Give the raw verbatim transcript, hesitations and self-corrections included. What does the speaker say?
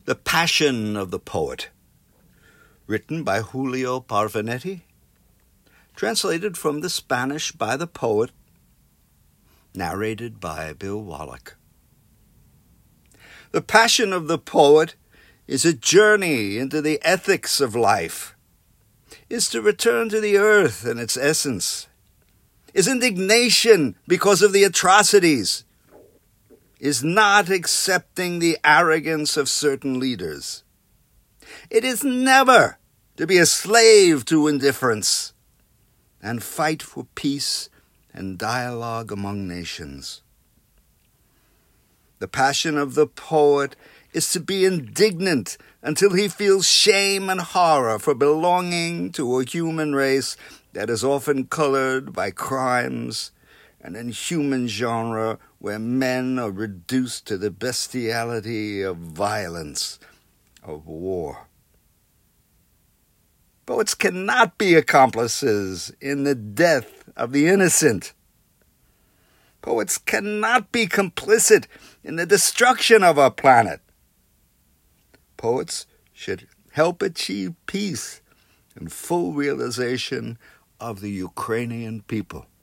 The Passion of the Poet, written by Julio Parvanetti, translated from the Spanish by the poet, narrated by Bill Wallach. The Passion of the Poet is a journey into the ethics of life, is to return to the earth and its essence, is indignation because of the atrocities, is not accepting the arrogance of certain leaders. It is never to be a slave to indifference and fight for peace and dialogue among nations. The passion of the poet is to be indignant until he feels shame and horror for belonging to a human race that is often colored by crimes, an inhuman genre where men are reduced to the bestiality of violence, of war. Poets cannot be accomplices in the death of the innocent. Poets cannot be complicit in the destruction of our planet. Poets should help achieve peace and full realization of the Ukrainian people.